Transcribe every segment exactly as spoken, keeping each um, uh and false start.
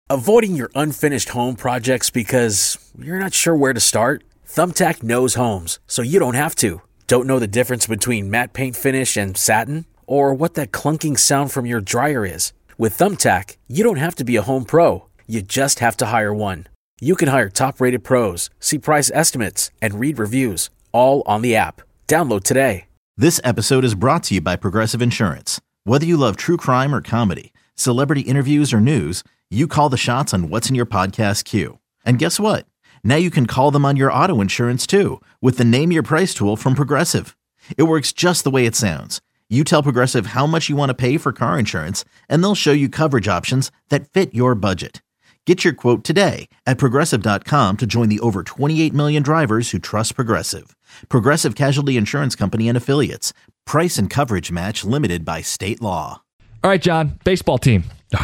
Avoiding your unfinished home projects because you're not sure where to start? Thumbtack knows homes, so you don't have to. Don't know the difference between matte paint finish and satin? Or what that clunking sound from your dryer is? With Thumbtack, you don't have to be a home pro. You just have to hire one. You can hire top-rated pros, see price estimates, and read reviews, all on the app. Download today. This episode is brought to you by Progressive Insurance. Whether you love true crime or comedy, celebrity interviews or news, you call the shots on what's in your podcast queue. And guess what? Now you can call them on your auto insurance too with the Name Your Price tool from Progressive. It works just the way it sounds. You tell Progressive how much you want to pay for car insurance, and they'll show you coverage options that fit your budget. Get your quote today at Progressive dot com to join the over twenty-eight million drivers who trust Progressive. Progressive Casualty Insurance Company and Affiliates. Price and coverage match limited by state law. All right, John, baseball team.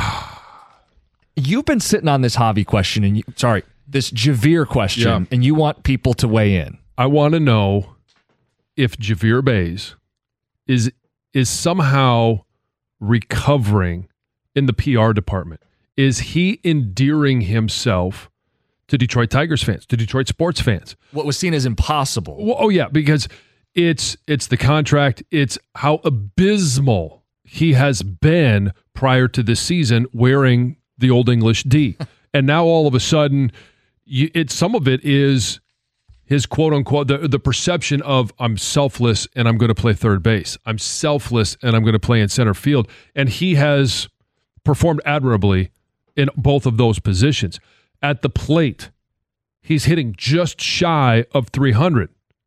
You've been sitting on this Javi question, and you, sorry, this Javier question, yeah. and you want people to weigh in. I want to know if Javier Baez is is somehow recovering in the P R department. Is he endearing himself to Detroit Tigers fans, to Detroit sports fans? What was seen as impossible. Well, oh, yeah, because it's it's the contract. It's how abysmal he has been prior to this season wearing the Old English D. And now all of a sudden, you, it some of it is his quote-unquote, the, the perception of I'm selfless and I'm going to play third base. I'm selfless and I'm going to play in center field. And he has performed admirably in both of those positions. At the plate, he's hitting just shy of three hundred.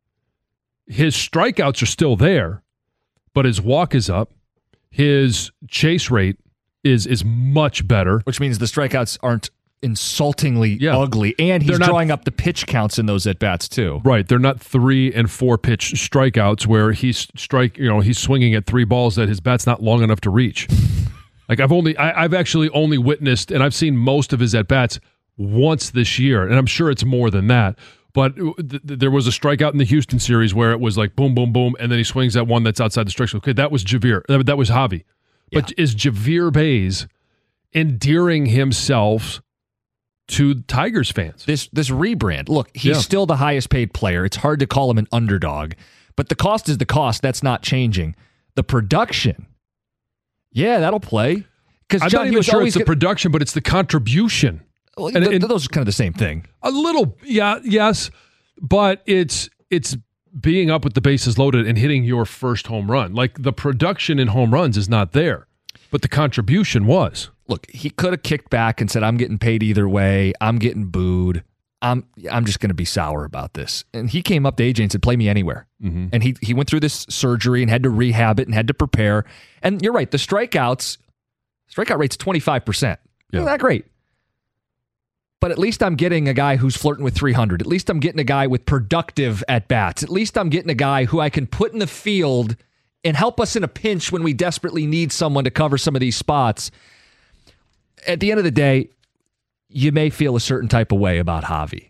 His strikeouts are still there, but his walk is up. His chase rate is is much better. Which means the strikeouts aren't insultingly yeah. ugly, and he's not, drawing up the pitch counts in those at-bats too. Right. They're not three and four pitch strikeouts where he's strike, you know, he's swinging at three balls that his bat's not long enough to reach. Like I've only, I, I've actually only witnessed, and I've seen most of his at-bats once this year, and I'm sure it's more than that. But th- th- there was a strikeout in the Houston series where it was like boom, boom, boom, and then he swings at one that's outside the strike zone. Okay, that was Javier. That, that was Javi. Yeah. But is Javier Baez endearing himself to Tigers fans? This this rebrand. Look, he's yeah. still the highest paid player. It's hard to call him an underdog, but the cost is the cost. That's not changing. The production, yeah, that'll play. I'm John, not even sure it's the gonna, production, but it's the contribution. Well, and, th- and, those are kind of the same thing. A little, yeah, yes, but it's it's being up with the bases loaded and hitting your first home run. Like the production in home runs is not there, but the contribution was. Look, he could have kicked back and said, I'm getting paid either way. I'm getting booed. I'm I'm just going to be sour about this. And he came up to A J and said, play me anywhere. Mm-hmm. And he he went through this surgery and had to rehab it and had to prepare. And you're right, the strikeouts, strikeout rate's twenty-five percent. Yeah. Not that great. But at least I'm getting a guy who's flirting with three hundred. At least I'm getting a guy with productive at-bats. At least I'm getting a guy who I can put in the field and help us in a pinch when we desperately need someone to cover some of these spots. At the end of the day, you may feel a certain type of way about Javi.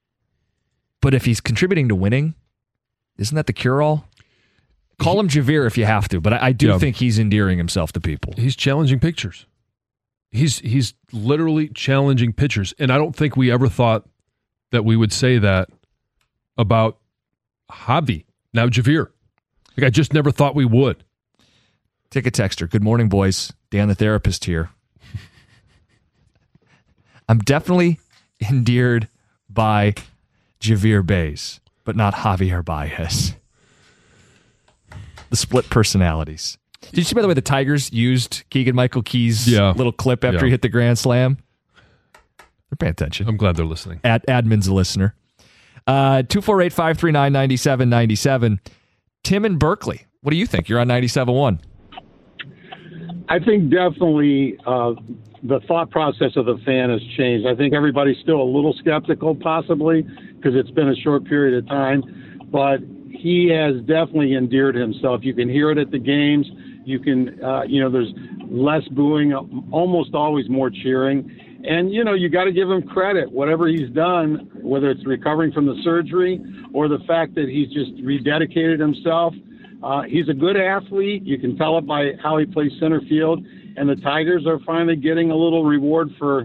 But if he's contributing to winning, isn't that the cure-all? Call him Javier if you have to, but I, I do yeah. think he's endearing himself to people. He's challenging pitchers. He's he's literally challenging pitchers. And I don't think we ever thought that we would say that about Javi. Now Javier. Like I just never thought we would. Take a texter. Good morning, boys. Dan the therapist here. I'm definitely endeared by Javier Baez, but not Javier Baez. The split personalities. Did you see, by the way, the Tigers used Keegan-Michael Key's yeah. little clip after yeah. he hit the grand slam? They're paying attention. I'm glad they're listening. Ad, admin's a listener. Uh, two four eight, five three nine, nine seven nine seven. Tim in Berkeley. What do you think? You're on ninety-seven point one. I think definitely uh, the thought process of the fan has changed. I think everybody's still a little skeptical, possibly, because it's been a short period of time. But he has definitely endeared himself. You can hear it at the games. You can, uh, you know, there's less booing, almost always more cheering. And, you know, you got to give him credit. Whatever he's done, whether it's recovering from the surgery or the fact that he's just rededicated himself, uh, he's a good athlete. You can tell it by how he plays center field. And the Tigers are finally getting a little reward for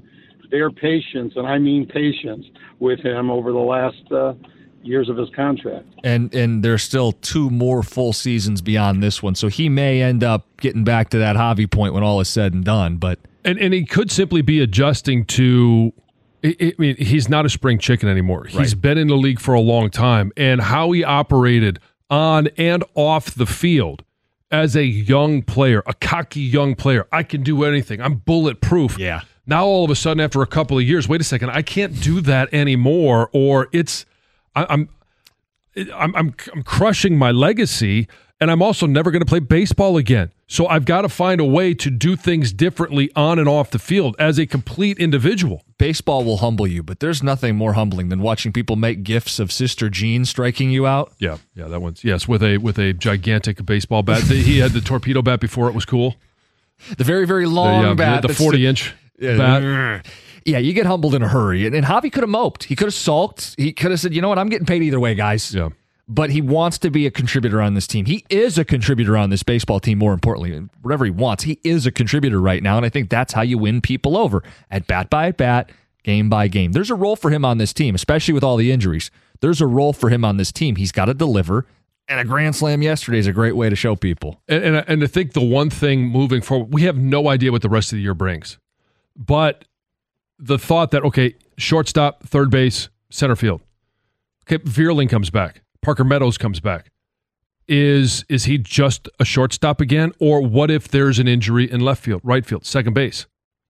their patience, and I mean patience, with him over the last uh, years of his contract. And and there's still two more full seasons beyond this one, so he may end up getting back to that Javi point when all is said and done. But and and he could simply be adjusting to. I, I mean, he's not a spring chicken anymore. He's Right. been in the league for a long time, and how he operated on and off the field as a young player, a cocky young player. I can do anything. I'm bulletproof. Yeah. Now all of a sudden, after a couple of years, wait a second, I can't do that anymore, or it's I, I'm, I'm I'm I'm crushing my legacy, and I'm also never going to play baseball again. So I've got to find a way to do things differently on and off the field as a complete individual. baseball will humble you, but there's nothing more humbling than watching people make gifs of Sister Jean striking you out. Yeah, yeah, that one's yes with a with a gigantic baseball bat. He had the torpedo bat before it was cool. The very very long the, yeah, bat, the forty inch yeah, bat. Yeah, you get humbled in a hurry. And, and Javi could have moped. He could have sulked. He could have said, you know what, I'm getting paid either way, guys. Yeah. But he wants to be a contributor on this team. He is a contributor on this baseball team, more importantly. Whatever he wants, he is a contributor right now, and I think that's how you win people over. At bat by at bat, game by game. There's a role for him on this team, especially with all the injuries. There's a role for him on this team. He's got to deliver, and a grand slam yesterday is a great way to show people. And, and, and to think the one thing moving forward, we have no idea what the rest of the year brings. But the thought that, okay, shortstop, third base, center field. Okay, Vierling comes back. Parker Meadows comes back. Is is he just a shortstop again? Or what if there's an injury in left field, right field, second base?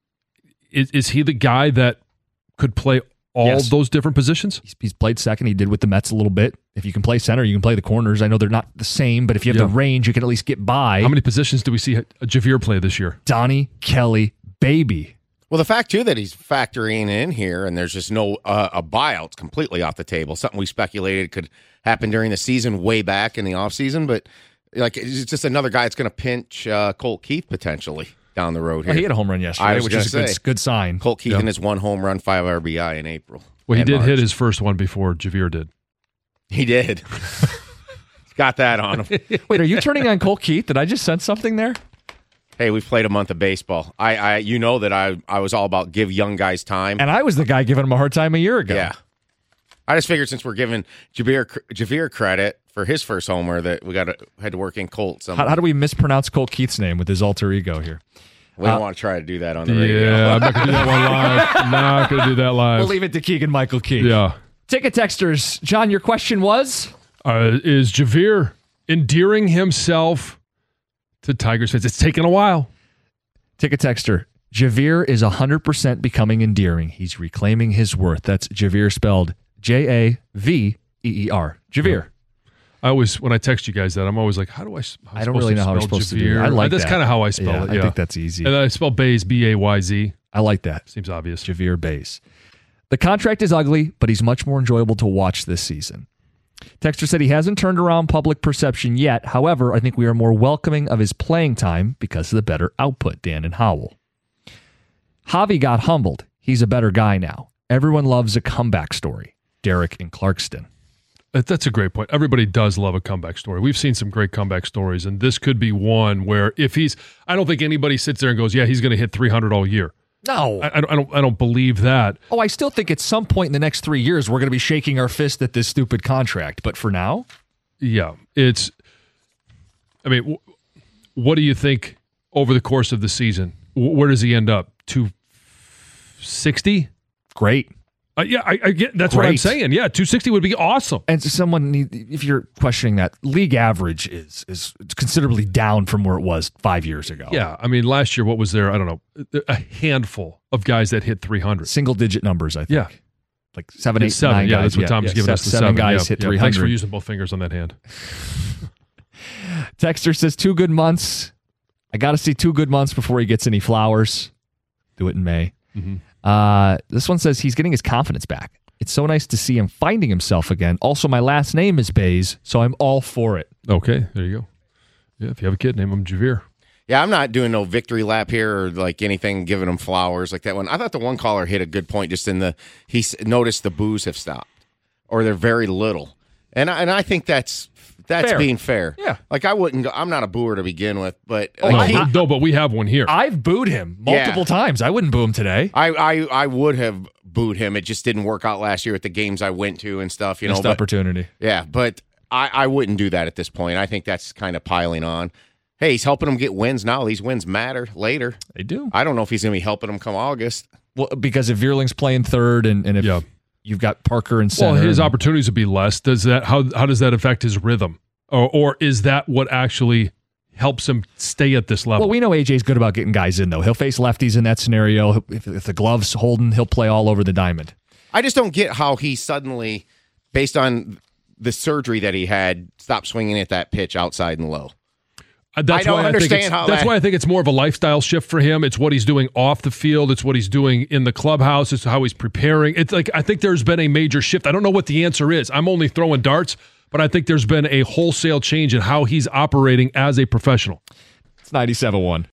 Is is he the guy that could play all Yes. those different positions? He's, he's played second. He did with the Mets a little bit. If you can play center, you can play the corners. I know they're not the same, but if you have Yeah. the range, you can at least get by. How many positions do we see Javier play this year? Donnie Kelly, baby. Well, the fact, too, that he's factoring in here and there's just no uh, a buyout's completely off the table. Something we speculated could happen during the season way back in the offseason. But, like, it's just another guy that's going to pinch uh, Colt Keith potentially down the road here. Well, he had a home run yesterday, I was which is a gonna good, say. good sign. Colt Keith Yeah. in his one home run, five R B I in April. Well, he and did March. hit his first one before Javier did. He did. He's got that on him. Wait, are you turning on Colt Keith? Did I just sense something there? Hey, we've played a month of baseball. I, I, you know that I, I was all about give young guys time. And I was the guy giving him a hard time a year ago. Yeah. I just figured since we're giving Javier, Javier credit for his first homer that we got to, had to work in Colt. How, how do we mispronounce Colt Keith's name with his alter ego here? We don't uh, want to try to do that on the radio. Yeah, I'm not going to do that one live. I'm not going to do that live. We'll leave it to Keegan Michael Keith. Yeah. Ticket texters. John, your question was? Uh, is Javier endearing himself to Tigers fans? It's taken a while. Ticket texter. Javier is one hundred percent becoming endearing. He's reclaiming his worth. That's Javier spelled J A V E E R. Javier. I always, when I text you guys that, I'm always like, how do I, how I don't really know how we're supposed to do it. I like That's that. kind of how I spell Yeah, it. I Yeah. think that's easy. And I spell Bays, B A Y Z. I like that. Seems obvious. Javier Bays. The contract is ugly, but he's much more enjoyable to watch this season. Texter said he hasn't turned around public perception yet. However, I think we are more welcoming of his playing time because of the better output, Dan and Howell. Javi got humbled. He's a better guy now. Everyone loves a comeback story. Derek in Clarkston. That- That's a great point. Everybody does love a comeback story. We've seen some great comeback stories, and this could be one where if he's, I don't think anybody sits there and goes, yeah, he's going to hit three hundred all year. No. I, I don't, I don't, I don't believe that. Oh, I still think at some point in the next three years, we're going to be shaking our fist at this stupid contract. But for now, Yeah, it's. I mean, wh- what do you think over the course of the season? Wh- Where does he end up? two sixty? great. Uh, yeah, I, I get. That's what I'm Great. saying. Yeah, two sixty would be awesome. And so someone, need, if you're questioning that, league average is is considerably down from where it was five years ago. Yeah, I mean, last year, what was there? I don't know, a handful of guys that hit three hundred. Single digit numbers, I think. Yeah. Like seven, eight, seven. nine Yeah, guys. that's what Tom's yeah, giving se- us. The seven, seven guys yeah, hit yeah. three hundred. Thanks for using both fingers on that hand. Texter says two good months. I got to see two good months before he gets any flowers. Do it in May. Mm-hmm. Uh, this one says he's getting his confidence back. It's so nice to see him finding himself again. Also, my last name is Bays, so I'm all for it. Okay, there you go. Yeah, if you have a kid, name him Javier. Yeah, I'm not doing no victory lap here or like anything, giving him flowers like that one. I thought the one caller hit a good point just in the, he s- noticed the boos have stopped or they're very little. And I, and I think that's That's Fair. being fair. Yeah. Like I wouldn't go, I'm not a booer to begin with, but Oh, like, No, I- but, no, but we have one here. I've booed him multiple Yeah. times. I wouldn't boo him today. I, I I would have booed him. It just didn't work out last year at the games I went to and stuff, you know. Missed But, opportunity. yeah, but I, I wouldn't do that at this point. I think that's kind of piling on. Hey, he's helping them get wins now. These wins matter later. They do. I don't know if he's going to be helping them come August. Well, because if Veerling's playing third and, and if Yeah. you've got Parker and center. Well, his and- opportunities would be less. Does that how how does that affect his rhythm, or or is that what actually helps him stay at this level? Well, we know A J's good about getting guys in, though. He'll face lefties in that scenario. If, if the glove's holding, he'll play all over the diamond. I just don't get how he suddenly, based on the surgery that he had, stopped swinging at that pitch outside and low. Uh, That's I don't why I think understand it's, how That's that- why I think it's more of a lifestyle shift for him. It's what he's doing off the field. It's what he's doing in the clubhouse. It's how he's preparing. It's like I think there's been a major shift. I don't know what the answer is. I'm only throwing darts, but I think there's been a wholesale change in how he's operating as a professional. It's ninety-seven one.